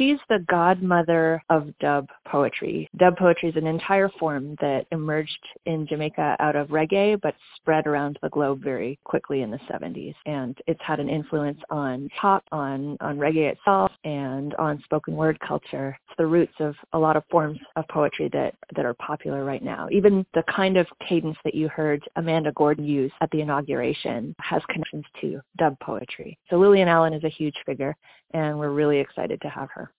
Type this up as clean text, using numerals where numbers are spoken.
She's the godmother of dub poetry. Dub poetry is an entire form that emerged in Jamaica out of reggae, but spread around the globe very quickly in the 70s. And it's had an influence on pop, on reggae itself, and on spoken word culture. It's the roots of a lot of forms of poetry that are popular right now. Even the kind of cadence that you heard Amanda Gordon use at the inauguration has connections to dub poetry. So Lillian Allen is a huge figure, and we're really excited to have her.